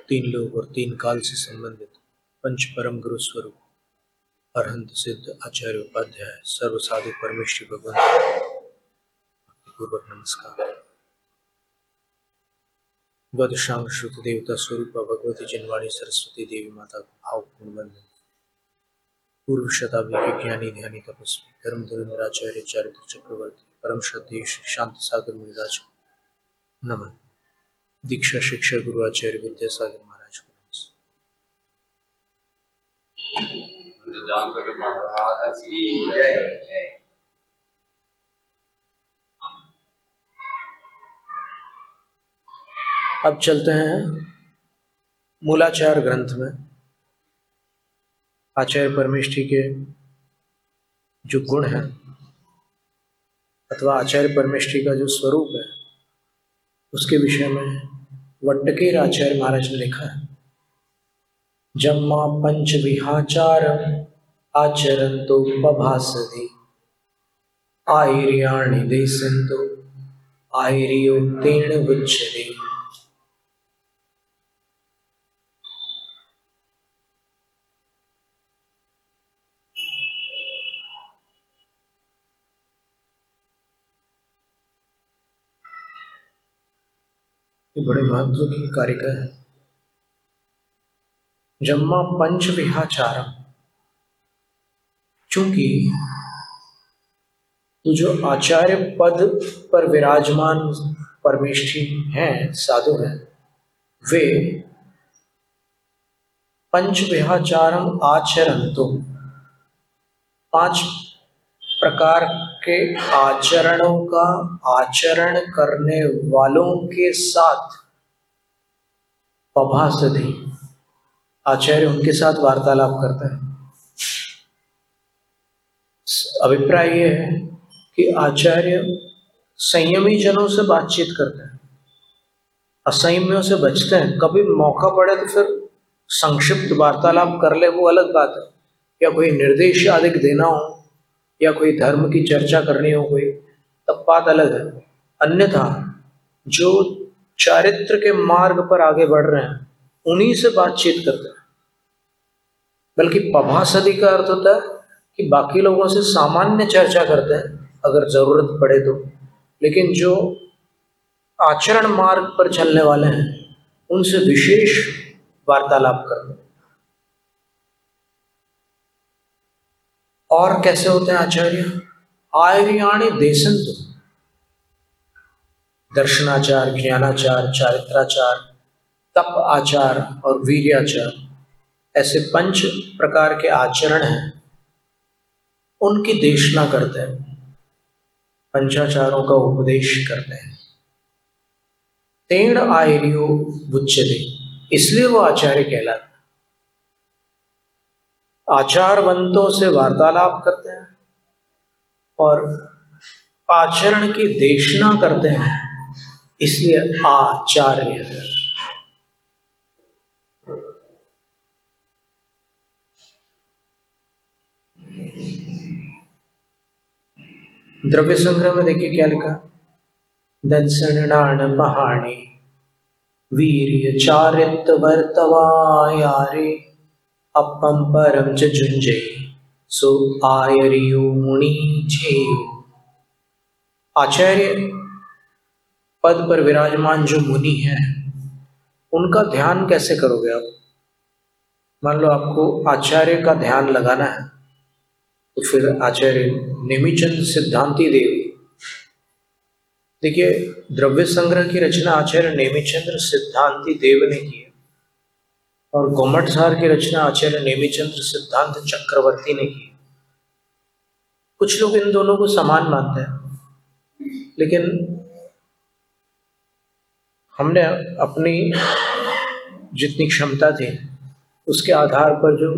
तीन लोग और तीन काल से संबंधित पंच परम गुरु स्वरूप अरहंत सिद्ध आचार्य उपाध्याय सर्व साधु परमेश्वरी भगवान पूर्वक नमस्कार। वदशांग श्रुत देवता स्वरूप भगवती जनवाणी सरस्वती देवी माता को भावपूर्ण वंदन। पूर्व शताब्दी के ज्ञानी ध्यानी तपस्वी धर्म धर्मेंद्राचार्य चारित्र चक्रवर्ती परम श्रद्धेय शांति सागर मुनिराज को नमन। दीक्षा शिक्षा गुरु आचार्य विद्यासागर महाराज को अब चलते हैं मूलाचार ग्रंथ में। आचार्य परमेष्ठी के जो गुण है अथवा आचार्य परमेष्ठी का जो स्वरूप है उसके विषय में वट्टकेर आचार्य महाराज ने लिखा है। जम्मा पंच विहाचार आचरंतो पभासति आयर्याणि देशंतो आयर्यो तेन उच्यते। ये बड़े महत्व की कारिका है। जम्मा पंच विहाचारम, चूंकि तो जो आचार्य पद पर विराजमान परमेष्ठी हैं, साधु हैं, वे पंच विहाचारम आचरंतो, पांच प्रकार के आचरणों का आचरण करने वालों के साथ पभासति, आचार्य उनके साथ वार्तालाप करता है। अभिप्राय यह है कि आचार्य संयमी जनों से बातचीत करते हैं, असंयमियों से बचते हैं। कभी मौका पड़े तो फिर संक्षिप्त वार्तालाप कर ले, वो अलग बात है। या कोई निर्देश अधिक देना हो या कोई धर्म की चर्चा करनी हो कोई, तब बात अलग है। अन्यथा जो चारित्र के मार्ग पर आगे बढ़ रहे हैं उन्हीं से बातचीत करते हैं। बल्कि पभासति का अर्थ होता है कि बाकी लोगों से सामान्य चर्चा करते हैं अगर जरूरत पड़े तो, लेकिन जो आचरण मार्ग पर चलने वाले हैं उनसे विशेष वार्तालाप करते हैं। और कैसे होते हैं आचार्य? आयर्याणि देशंतो, दर्शनाचार, ज्ञानाचार, चारित्राचार, तप आचार और वीर्याचार, ऐसे पंच प्रकार के आचरण हैं, उनकी देशना करते हैं, पंचाचारों का उपदेश करते हैं। तेण आयर्यो उच्यते, इसलिए वो आचार्य कहलाते हैं। आचारवंतों से वार्तालाप करते हैं और आचरण की देशना करते हैं, इसलिए आचार्य है। द्रव्य संग्रह में देखिए क्या लिखा, दत्सणान पहाणे वीर्य चारित्र वर्तवायारे अपम परम च जुंजय सो आयर्यो मुनि चेयो। आचार्य पद पर विराजमान जो मुनि हैं उनका ध्यान कैसे करोगे आप? मान लो आपको आचार्य का ध्यान लगाना है तो फिर आचार्य नेमिचंद सिद्धांति देव, देखिए द्रव्य संग्रह की रचना आचार्य नेमिचंद्र सिद्धांति देव ने की है और गोमटसार की रचना आचार्य नेमिचंद्र सिद्धांत चक्रवर्ती ने की। कुछ लोग इन दोनों को समान मानते हैं, लेकिन हमने अपनी जितनी क्षमता थी उसके आधार पर जो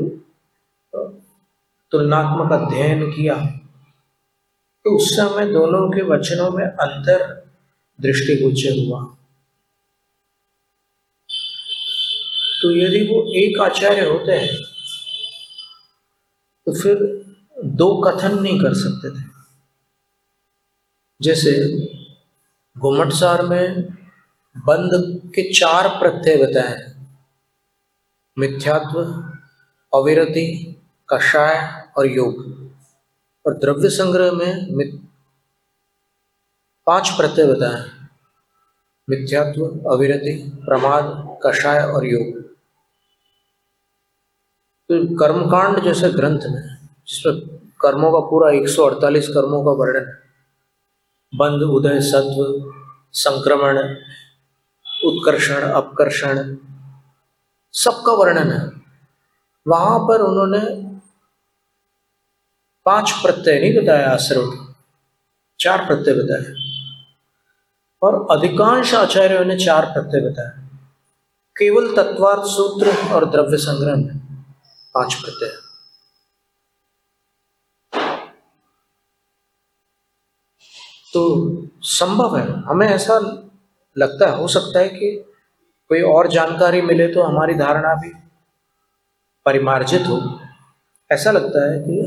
तुलनात्मक अध्ययन किया तो उस समय दोनों के वचनों में अंतर दृष्टिगोचर हुआ। तो यदि वो एक आचार्य होते हैं तो फिर दो कथन नहीं कर सकते थे। जैसे घुमटसार में बंद के 4 प्रत्यय बताए हैं, मिथ्यात्व, अविरति, कषाय और योग। और द्रव्य संग्रह में 5 प्रत्यय बताए, मिथ्यात्व, अविरति, प्रमाद, कषाय और योग। तो कर्मकांड जैसे ग्रंथ में जिसमें कर्मों का पूरा 148 कर्मों का वर्णन है, बंध, उदय, सत्व, संक्रमण, उत्कर्षण, अपकर्षण, सबका वर्णन है। वहां पर उन्होंने 5 प्रत्यय नहीं बताया आश्रव के, 4 प्रत्यय बताए। और अधिकांश आचार्यों ने 4 प्रत्यय बताए। केवल तत्वार्थ सूत्र और द्रव्य संग्रह में 5 प्रत्यय। तो संभव है, हमें ऐसा लगता है, हो सकता है कि कोई और जानकारी मिले तो हमारी धारणा भी परिमार्जित हो। ऐसा लगता है कि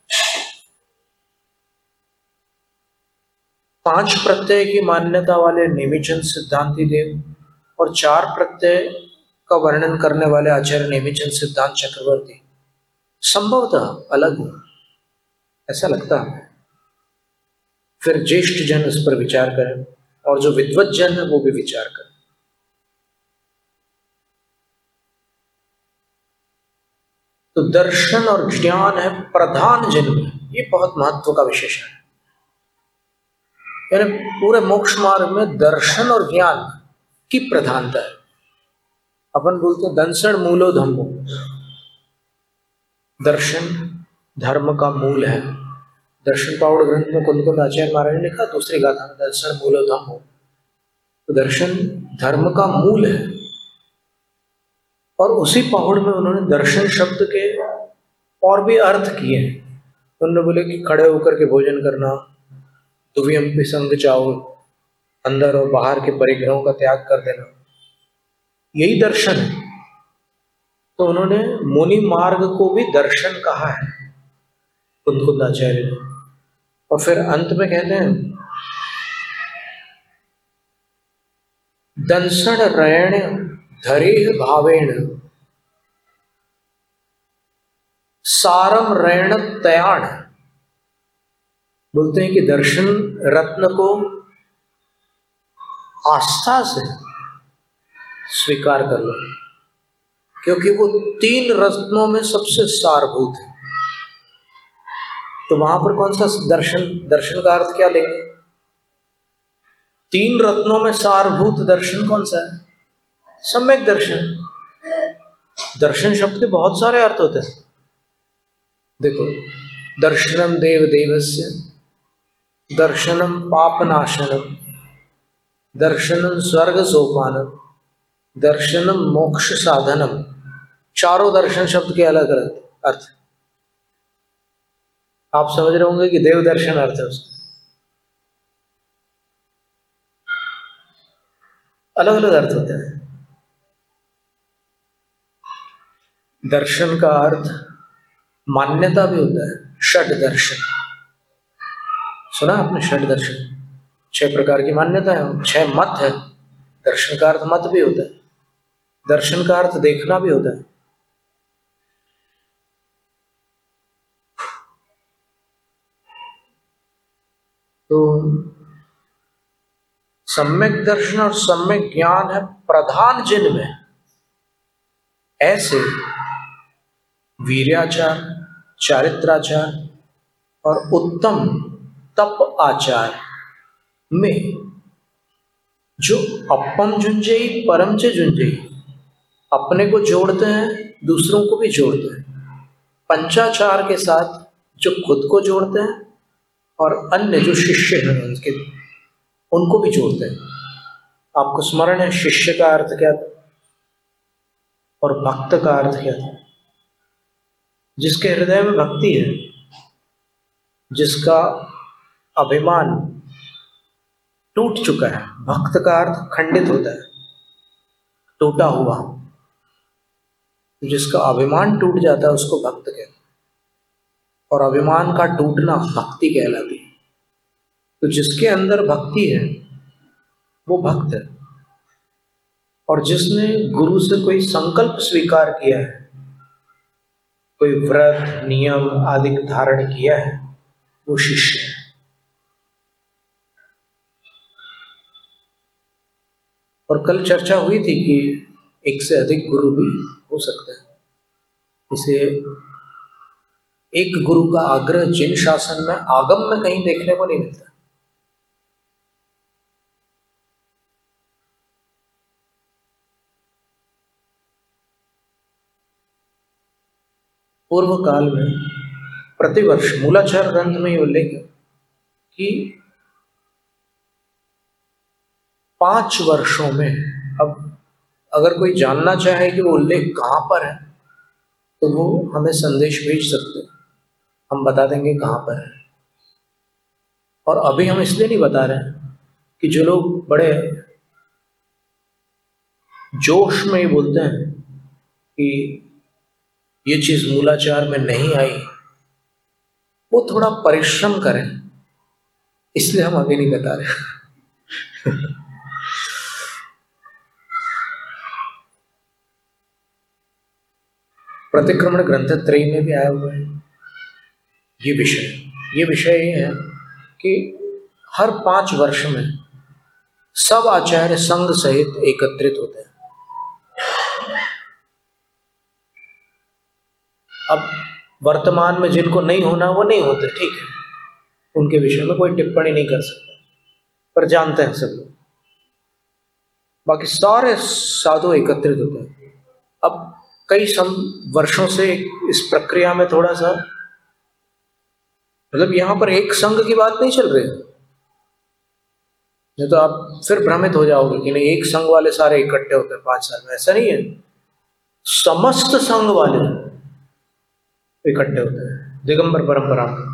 5 प्रत्यय की मान्यता वाले नेमिचंद सिद्धांति देव और 4 प्रत्यय का वर्णन करने वाले आचार्य नेमिचंद सिद्धांत चक्रवर्ती संभवतः अलग हो, ऐसा लगता है। फिर ज्येष्ठ जन इस पर विचार करें और जो विद्वत जन है वो भी विचार करें। तो दर्शन और ज्ञान है प्रधान जन्म, ये बहुत महत्व का विशेषण है। यानी पूरे मोक्ष मार्ग में दर्शन और ज्ञान की प्रधानता है। अपन बोलते हैं दंसण मूलो धम्मो, दर्शन धर्म का मूल है। दर्शन पावड़ ग्रंथ में कुंद आचार्य महाराज ने लिखा दूसरी गाथा में, दर्शन मूलो धम्मो। तो दर्शन धर्म का मूल है। और उसी पहाड़ में उन्होंने दर्शन शब्द के और भी अर्थ किए हैं। उन्होंने बोले कि खड़े होकर के भोजन करना, दुव्यम पिसंग चावल, अंदर और बाहर के परिग्रहों का त्याग कर देना, यही दर्शन है। तो उन्होंने मुनि मार्ग को भी दर्शन कहा है कुंद आचार्य ने। और फिर अंत में कहते हैं दंसण रयण धरेह भावेण सारम रयण तयाण। बोलते हैं कि दर्शन रत्न को आस्था से स्वीकार कर लो, क्योंकि वो 3 रत्नों में सबसे सारभूत है। तो वहां पर कौन सा दर्शन का अर्थ क्या लेंगे? 3 रत्नों में सारभूत दर्शन कौन सा है? सम्यक दर्शन। दर्शन शब्द के बहुत सारे अर्थ होते हैं। देखो, दर्शनम देव देवस्य, दर्शनम पापनाशनम, दर्शनम स्वर्ग सोपानम, दर्शनम मोक्ष साधनम। चारों दर्शन शब्द के अलग अलग अर्थ। आप समझ रहे होंगे कि देव दर्शन अर्थ है उसका, अलग अलग अर्थ होते हैं। दर्शन का अर्थ मान्यता भी होता है। षड दर्शन सुना आपने? षड दर्शन 6 प्रकार की मान्यता है, 6 मत है। दर्शन का अर्थ मत भी होता है, दर्शन का अर्थ देखना भी होता है। तो सम्यक दर्शन और सम्यक ज्ञान है प्रधान जिन में। ऐसे वीर्याचार, चारित्राचार और उत्तम तप आचार में जो अपम जुंजई परम च जुंजई, अपने को जोड़ते हैं, दूसरों को भी जोड़ते हैं। पंचाचार के साथ जो खुद को जोड़ते हैं और अन्य जो शिष्य हैं उनको भी जोड़ते हैं। आपको स्मरण है शिष्य का अर्थ क्या था और भक्त का अर्थ क्या था? जिसके हृदय में भक्ति है, जिसका अभिमान टूट चुका है। भक्त का अर्थ खंडित होता है, टूटा हुआ। जिसका अभिमान टूट जाता है उसको भक्त कहते हैं, और अभिमान का टूटना भक्ति कहलाती है। तो जिसके अंदर भक्ति है वो भक्त है। और जिसने गुरु से कोई संकल्प स्वीकार किया है, कोई व्रत नियम आदि धारण किया है, वो शिष्य है। और कल चर्चा हुई थी कि एक से अधिक गुरु भी हो सकते हैं। इसे एक गुरु का आग्रह जिन शासन में आगम में कहीं देखने को नहीं मिलता। पूर्व काल में प्रतिवर्ष मूलाचार ग्रंथ में उल्लेख है कि 5 वर्षों में, अब अगर कोई जानना चाहे कि वो उल्लेख कहाँ पर है तो वो हमें संदेश भेज सकते हैं, हम बता देंगे कहाँ पर है। और अभी हम इसलिए नहीं बता रहे हैं कि जो लोग बड़े जोश में ही बोलते हैं कि ये चीज मूलाचार में नहीं आई, वो थोड़ा परिश्रम करें, इसलिए हम आगे नहीं बता रहे। प्रतिक्रमण ग्रंथ त्रयी में भी आया हुआ है ये विषय ये है कि हर 5 वर्ष में सब आचार्य संघ सहित एकत्रित होते हैं। अब वर्तमान में जिनको नहीं होना वो नहीं होते, ठीक है, उनके विषय में कोई टिप्पणी नहीं कर सकता, पर जानते हैं सब लोग। बाकी सारे साधु एकत्रित होते हैं। अब कई वर्षों से इस प्रक्रिया में थोड़ा सा, मतलब यहां पर एक संघ की बात नहीं चल रही, नहीं तो आप फिर भ्रमित हो जाओगे कि नहीं एक संघ वाले सारे इकट्ठे होते हैं 5 साल में। ऐसा नहीं है, समस्त संघ वाले इकट्ठे होते हैं दिगंबर परंपरा में,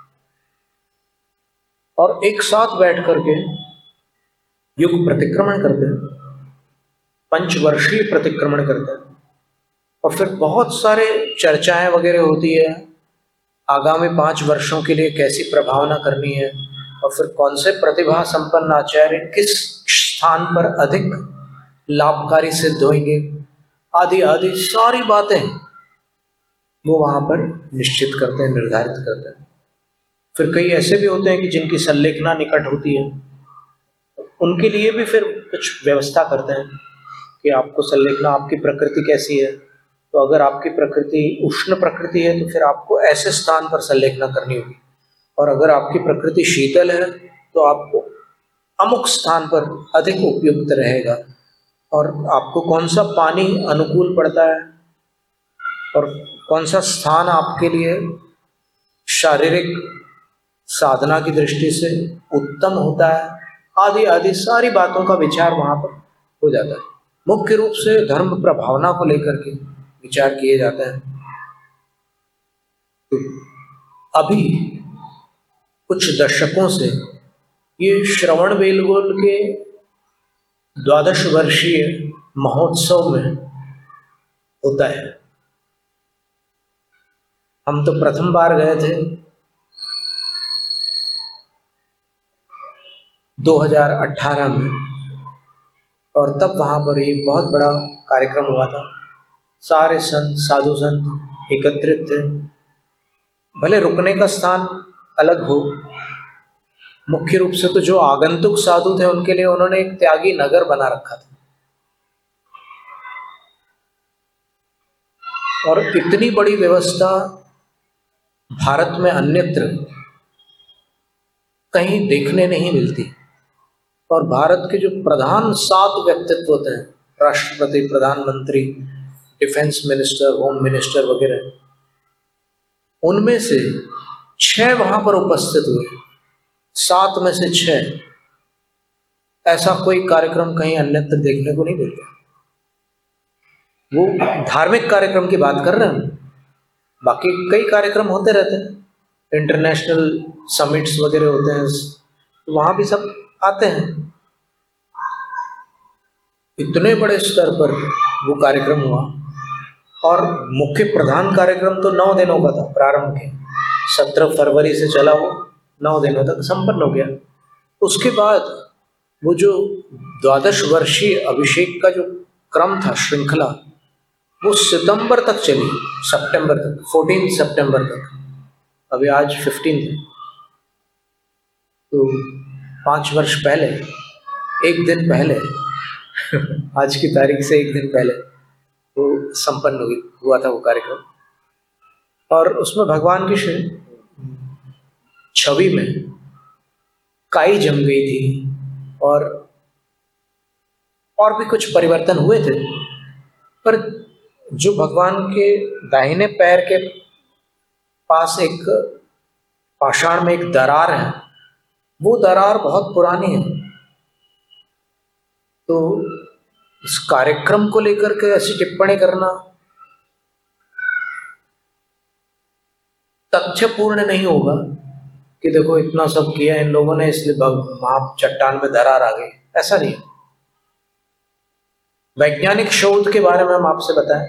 और एक साथ बैठ करके युग प्रतिक्रमण करते हैं, 5 वर्षीय प्रतिक्रमण करते हैं। और फिर बहुत सारे चर्चाएं वगैरह होती है, आगामी 5 वर्षों के लिए कैसी प्रभावना करनी है, और फिर कौन से प्रतिभा संपन्न आचार्य किस स्थान पर अधिक लाभकारी सिद्ध होंगे, आदि आदि सारी बातें वो वहां पर निश्चित करते हैं, निर्धारित करते हैं। फिर कई ऐसे भी होते हैं कि जिनकी संलेखना निकट होती है, उनके लिए भी फिर कुछ व्यवस्था करते हैं कि आपको संलेखना, आपकी प्रकृति कैसी है, तो अगर आपकी प्रकृति उष्ण प्रकृति है तो फिर आपको ऐसे स्थान पर संलेखना करनी होगी, और अगर आपकी प्रकृति शीतल है तो आपको अमुक स्थान पर अधिक उपयुक्त रहेगा, और आपको कौन सा पानी अनुकूल पड़ता है और कौन सा स्थान आपके लिए शारीरिक साधना की दृष्टि से उत्तम होता है, आदि आदि सारी बातों का विचार वहां पर हो जाता है। मुख्य रूप से धर्म प्रभावना को लेकर के विचार किए जाते हैं। तो अभी कुछ दशकों से ये श्रवण बेलगोल के 12 वर्षीय महोत्सव में होता है। हम तो प्रथम बार गए थे 2018 में, और तब वहाँ पर एक बहुत बड़ा कार्यक्रम हुआ था। सारे संत, साधु संत एकत्रित थे। भले रुकने का स्थान अलग हो, मुख्य रूप से तो जो आगंतुक साधु थे उनके लिए उन्होंने एक त्यागी नगर बना रखा था, और इतनी बड़ी व्यवस्था भारत में अन्यत्र कहीं देखने नहीं मिलती। और भारत के जो प्रधान 7 व्यक्तित्व होते हैं, राष्ट्रपति, प्रधानमंत्री, डिफेंस मिनिस्टर, होम मिनिस्टर वगैरह, उनमें से 6 वहां पर उपस्थित हुए। 7 में से 6, ऐसा कोई कार्यक्रम कहीं अन्यत्र देखने को नहीं मिलता। वो धार्मिक कार्यक्रम की बात कर रहे हैं, बाकी कई कार्यक्रम होते रहते हैं, इंटरनेशनल समिट्स वगैरह होते हैं, वहां भी सब आते हैं। इतने बड़े स्तर पर वो कार्यक्रम हुआ, और मुख्य प्रधान कार्यक्रम तो 9 दिनों का था। प्रारंभ के 17 फरवरी से चला, वो 9 दिनों तक संपन्न हो गया। उसके बाद वो जो 12 वर्षीय अभिषेक का जो क्रम था, श्रृंखला, वो सितंबर तक चली, सितंबर तक, 14 सितंबर तक। अभी आज 15 है, तो 5 वर्ष पहले, एक दिन पहले आज की तारीख से एक दिन पहले वो संपन्न हुआ था वो कार्यक्रम। और उसमें भगवान की छवि में काई जम गई थी और भी कुछ परिवर्तन हुए थे, पर जो भगवान के दाहिने पैर के पास एक पाषाण में एक दरार है, वो दरार बहुत पुरानी है। तो इस कार्यक्रम को लेकर के ऐसी टिप्पणी करना तथ्यपूर्ण नहीं होगा कि देखो इतना सब किया इन लोगों ने इसलिए वहां चट्टान में दरार आ गई, ऐसा नहीं। वैज्ञानिक शोध के बारे में हम आपसे बताएं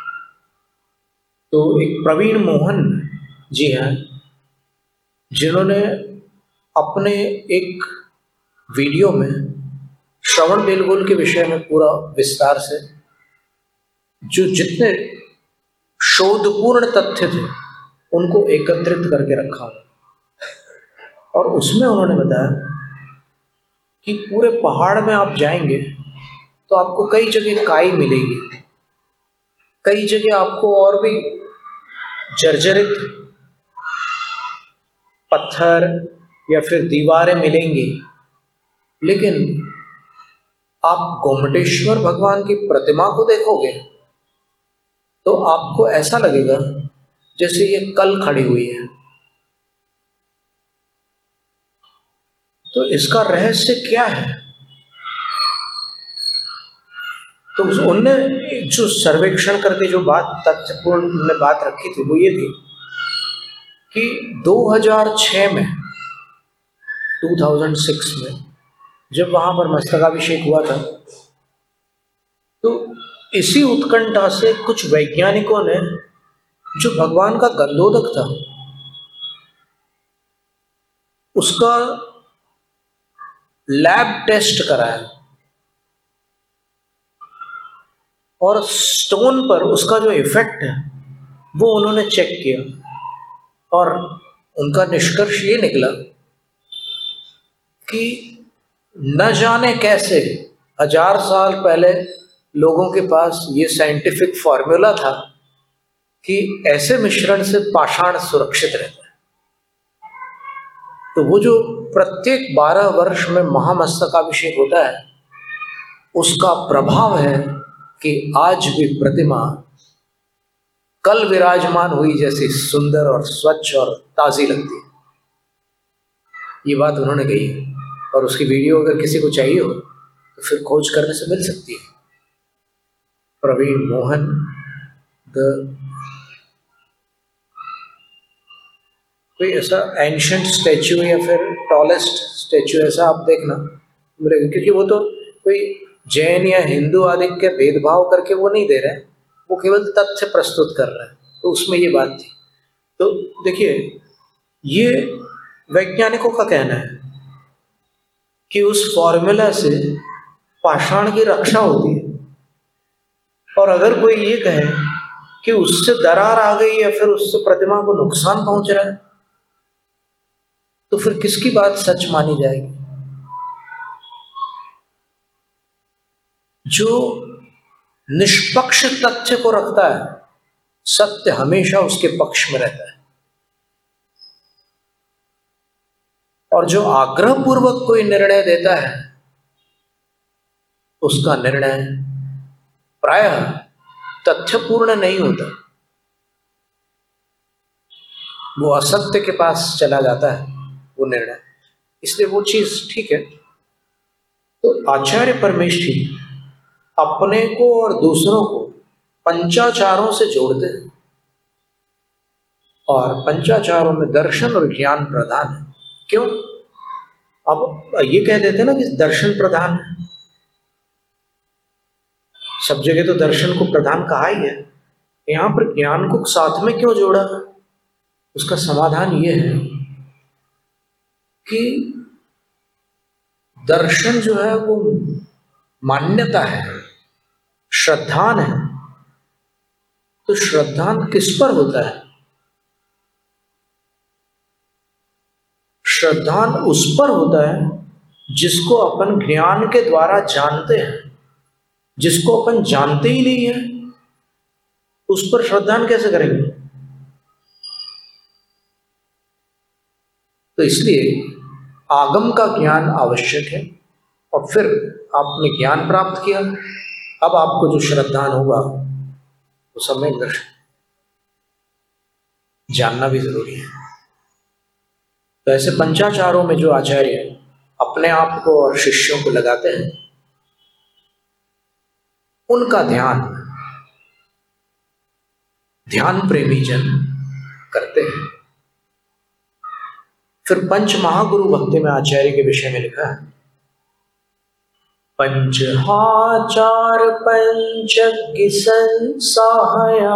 तो एक प्रवीण मोहन जी हैं, जिन्होंने अपने एक वीडियो में श्रवण बेलगोल के विषय में पूरा विस्तार से जो जितने शोधपूर्ण तथ्य थे उनको एकत्रित करके रखा, और उसमें उन्होंने बताया कि पूरे पहाड़ में आप जाएंगे तो आपको कई जगह काई मिलेगी, कई जगह आपको और भी जर्जरित पत्थर या फिर दीवारें मिलेंगी, लेकिन आप गोमटेश्वर भगवान की प्रतिमा को देखोगे तो आपको ऐसा लगेगा जैसे ये कल खड़ी हुई है। तो इसका रहस्य क्या है? तो उनने जो सर्वेक्षण करके जो बात तथ्यपूर्ण बात रखी थी वो ये थी कि 2006 में 2006 में जब वहां पर मस्तकाभिषेक हुआ था, तो इसी उत्कंठा से कुछ वैज्ञानिकों ने जो भगवान का गंधोदक था उसका लैब टेस्ट कराया और स्टोन पर उसका जो इफेक्ट है वो उन्होंने चेक किया, और उनका निष्कर्ष ये निकला कि न जाने कैसे 1000 साल पहले लोगों के पास ये साइंटिफिक फॉर्मूला था कि ऐसे मिश्रण से पाषाण सुरक्षित रहता है। तो वो जो प्रत्येक 12 वर्ष में महामस्तकाभिषेक होता है उसका प्रभाव है कि आज भी प्रतिमा कल विराजमान हुई जैसी सुंदर और स्वच्छ और ताजी लगती है। ये बात उन्होंने कही है, और उसकी वीडियो अगर किसी को चाहिए हो तो फिर खोज करने से मिल सकती है। प्रवीण मोहन कोई ऐसा एंशंट स्टैचू या फिर टॉलेस्ट स्टैचू ऐसा आप देखना मिलेगा, क्योंकि वो तो कोई जैन या हिंदू आदि के भेदभाव करके वो नहीं दे रहे हैं, वो केवल तथ्य प्रस्तुत कर रहे हैं। तो उसमें ये बात थी। तो देखिए, ये वैज्ञानिकों का कहना है कि उस फॉर्मूला से पाषाण की रक्षा होती है, और अगर कोई ये कहे कि उससे दरार आ गई या फिर उससे प्रतिमा को नुकसान पहुंच रहा है तो फिर किसकी बात सच मानी जाएगी? जो निष्पक्ष तथ्य को रखता है, सत्य हमेशा उसके पक्ष में रहता है, और जो आग्रह पूर्वक कोई निर्णय देता है उसका निर्णय प्रायः तथ्यपूर्ण नहीं होता, वो असत्य के पास चला जाता है वो निर्णय। इसलिए वो चीज ठीक है। तो आचार्य परमेष्ठी अपने को और दूसरों को पंचाचारों से जोड़ते हैं, और पंचाचारों में दर्शन और ज्ञान प्रधान है। क्यों? अब ये कह देते ना कि दर्शन प्रधान है, सब जगह तो दर्शन को प्रधान कहा ही है, यहां पर ज्ञान को साथ में क्यों जोड़ा? उसका समाधान ये है कि दर्शन जो है वो मान्यता है, श्रद्धान है, तो श्रद्धान किस पर होता है? श्रद्धान उस पर होता है जिसको अपन ज्ञान के द्वारा जानते हैं। जिसको अपन जानते ही नहीं है उस पर श्रद्धान कैसे करेंगे? तो इसलिए आगम का ज्ञान आवश्यक है, और फिर आपने ज्ञान प्राप्त किया, अब आपको जो श्रद्धान होगा वो सम्यक दर्शन जानना भी जरूरी है। तो ऐसे पंचाचारों में जो आचार्य अपने आप को और शिष्यों को लगाते हैं, उनका ध्यान प्रेमी जन करते हैं। फिर पंच महागुरु भक्ति में आचार्य के विषय में लिखा है, पंचहाचार पंचज्ञ संसाहया,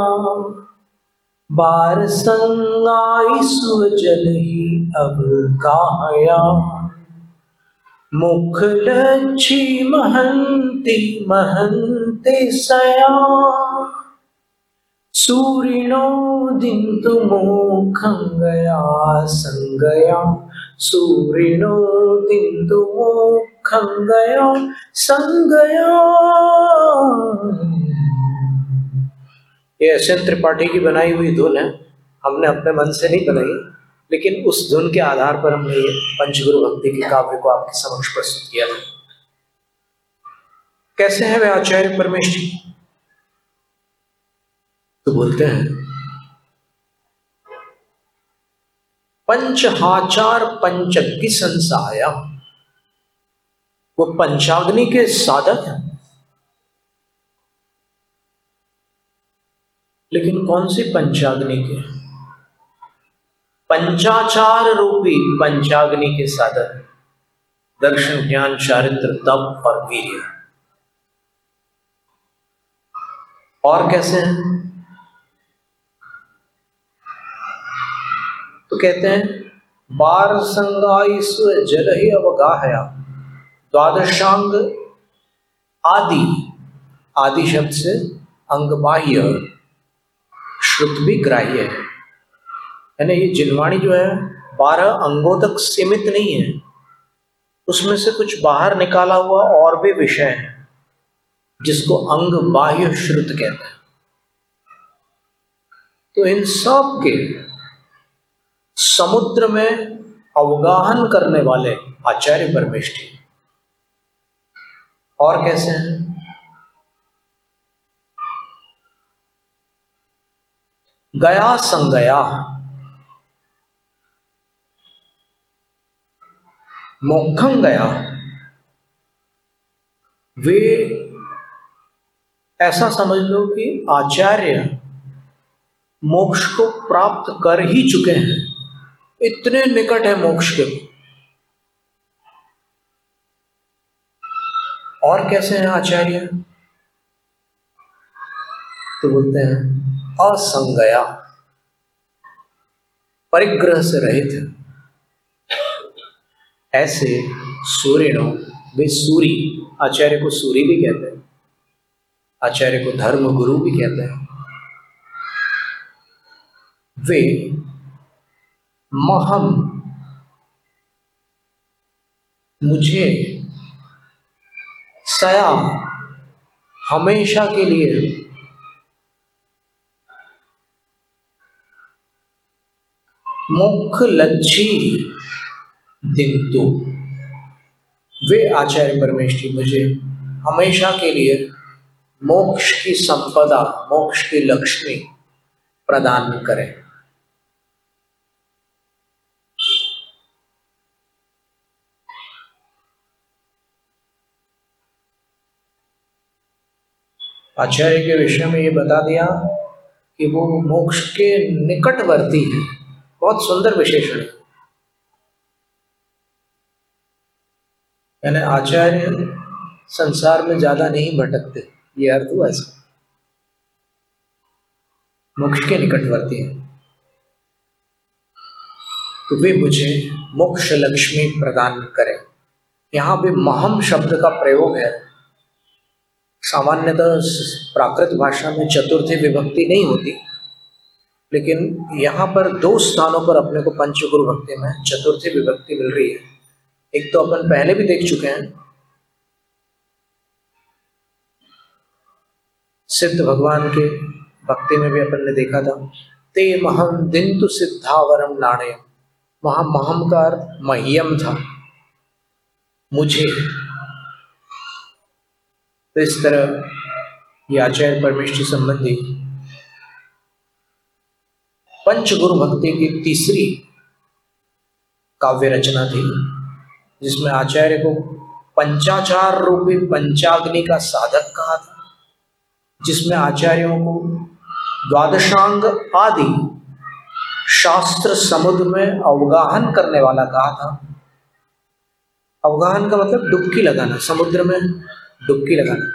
बार संगाई सुजल ही अब काहया, मुख लच्छी महंती महंते सया, सूरिणो दिंतु मोखं गया संगया, सूरिणो दिंतु मोखं गया संगया। ये एस.एन. त्रिपाठी की बनाई हुई धुन है, हमने अपने मन से नहीं बनाई, लेकिन उस धुन के आधार पर हमने ये पंचगुरु भक्ति के काव्य को आपके समक्ष प्रस्तुत किया था। कैसे हैं वे आचार्य परमेश जी? तो बोलते हैं, पंचहाचार पंचज्ञ संसाया, वो पंचाग्नि के साधक हैं। लेकिन कौन सी पंचाग्नि के? पंचाचार रूपी पंचाग्नि के साधक, दर्शन ज्ञान चारित्र तप और वीर्य। और कैसे हैं? तो कहते हैं, बार संगाई स्व जल ही अवगाहया, द्वादशांग आदि शब्द से अंग बाह्य, श्रुत भी ग्राह्य है। यानी ये जिनवाणी जो है 12 अंगों तक सीमित नहीं है, उसमें से कुछ बाहर निकाला हुआ और भी विषय है जिसको अंग बाह्य श्रुत कहते हैं। तो इन सब के समुद्र में अवगाहन करने वाले आचार्य परमेश जी। और कैसे हैं? गया संगया, मोक्षं गया, वे ऐसा समझ लो कि आचार्य मोक्ष को प्राप्त कर ही चुके हैं, इतने निकट है मोक्ष के। और कैसे हैं आचार्य? तो बोलते हैं असंगया, परिग्रह से रहित है। ऐसे सूर्यनो, वे सूरी, आचार्य को सूरी भी कहते हैं, आचार्य को धर्म गुरु भी कहते हैं। वे महम, मुझे, सया, हमेशा के लिए, मुख लच्छी दिंतु, वे आचार्य परमेश जी मुझे हमेशा के लिए मोक्ष की संपदा, मोक्ष की लक्ष्मी प्रदान करें। आचार्य के विषय में ये बता दिया कि वो मोक्ष के निकटवर्ती है। बहुत सुंदर विशेषण है। यानी आचार्य संसार में ज्यादा नहीं भटकते, ये अर्थ हुआ इसका। मोक्ष के निकटवर्ती है, तो वे मुझे मोक्ष लक्ष्मी प्रदान करें। यहां पे महम शब्द का प्रयोग है, सामान्यतः प्राकृत भाषा में चतुर्थी विभक्ति नहीं होती, लेकिन यहाँ पर दो स्थानों पर अपने को पंचगुरु भक्ति में चतुर्थी विभक्ति मिल रही है। एक तो अपन पहले भी देख चुके हैं, सिद्ध भगवान के भक्ति में भी अपन ने देखा था, ते महम दिंतु सिद्धावरम नाणयम। वहां महम का अर्थ मह्यम था, मुझे। तो इस तरह ये आचार्य परमेष्ठी संबंधी पंचगुरु भक्ति की तीसरी काव्य रचना थी, जिसमें आचार्य को पंचाचार रूपी पंचाग्नि का साधक कहा था, जिसमें आचार्यों को द्वादशांग आदि शास्त्र समुद्र में अवगाहन करने वाला कहा था। अवगाहन का मतलब डुबकी लगाना, समुद्र में डुबकी लगाना।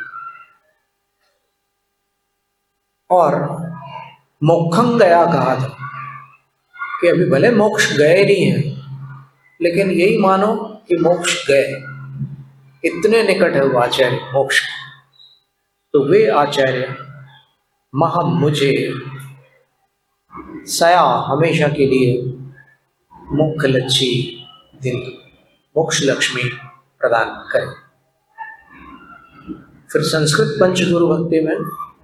और मोक्षं गया कहा था कि अभी भले मोक्ष गए नहीं है, लेकिन यही मानो कि मोक्ष गए, इतने निकट है वो आचार्य मोक्ष। तो वे आचार्य महम मुझे सया हमेशा के लिए मुख लच्छी दिन मोक्ष लक्ष्मी प्रदान करें। फिर संस्कृत पंचगुरु भक्ति में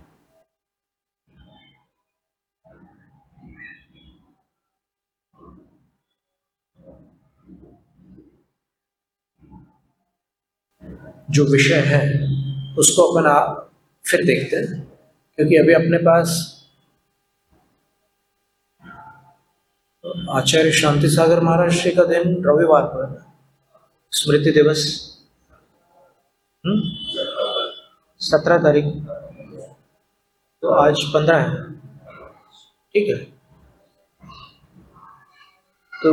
जो विषय है उसको अपन फिर देखते हैं, क्योंकि अभी अपने पास आचार्य शांति सागर महाराज श्री का दिन रविवार पर स्मृति दिवस 17 तारीख, तो आज 15 है, ठीक है। तो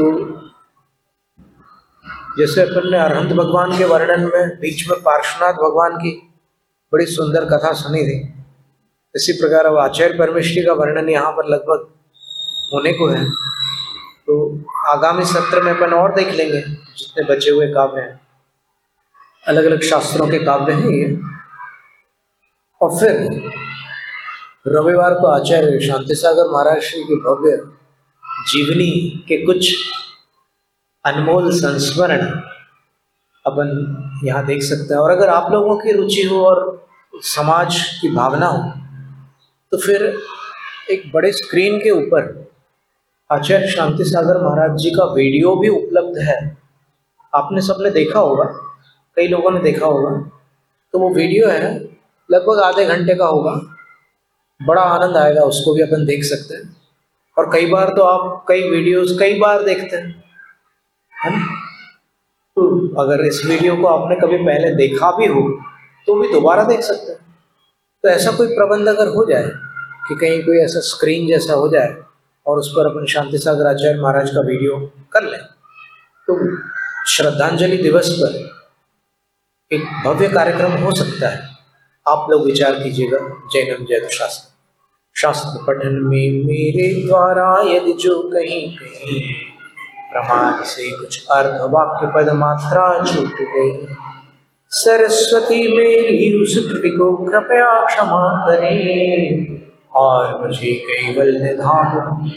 जैसे अपन ने अरहंत भगवान के वर्णन में बीच में पार्श्वनाथ भगवान की बड़ी सुंदर कथा सुनी थी, इसी प्रकार अब आचार्य परमेष्ठी का वर्णन यहाँ पर लगभग होने को है। तो आगामी सत्र में अपन और देख लेंगे जितने बचे हुए काव्य हैं, अलग अलग शास्त्रों के काव्य हैं ये। और फिर रविवार को आचार्य शांति सागर महाराज श्री की भव्य जीवनी के कुछ अनमोल संस्मरण अपन यहाँ देख सकते हैं। और अगर आप लोगों की रुचि हो और समाज की भावना हो, तो फिर एक बड़े स्क्रीन के ऊपर आचार्य शांति सागर महाराज जी का वीडियो भी उपलब्ध है। आपने सबने देखा होगा, कई लोगों ने देखा होगा। तो वो वीडियो है, लगभग आधे घंटे का होगा, बड़ा आनंद आएगा, उसको भी अपन देख सकते हैं। और कई बार तो आप कई वीडियोस कई बार देखते हैं, है ना। तो अगर इस वीडियो को आपने कभी पहले देखा भी हो तो भी दोबारा देख सकते हैं। तो ऐसा कोई प्रबंध अगर हो जाए कि कहीं कोई ऐसा स्क्रीन जैसा हो जाए और उस पर अपन शांति सागर आचार्य महाराज का वीडियो कर लें, तो श्रद्धांजलि दिवस पर एक भव्य कार्यक्रम हो सकता है। आप लोग विचार कीजिएगा। जैनम जय शास्त्र शास्त्र पठन में मेरे द्वारा यदि जो कहीं कहीं प्रमाण से कुछ अर्थ वाक्य पद मात्रा छूट गई, सरस्वती मेरी उस त्रुटि को कृपया क्षमा करें और मुझे केवल निधान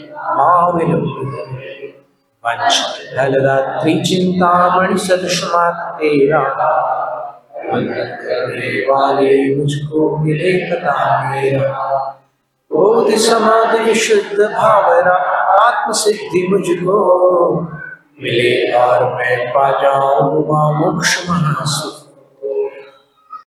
वंश फलदात्री चिंतामणि सदृशमात तेरा करने वाले मुझको मिले कथा मेरा। बोधि समाधि विशुद्ध भावना आत्म सिद्धि मुझको मिले और मैं पा जाऊं मोक्ष महासुख।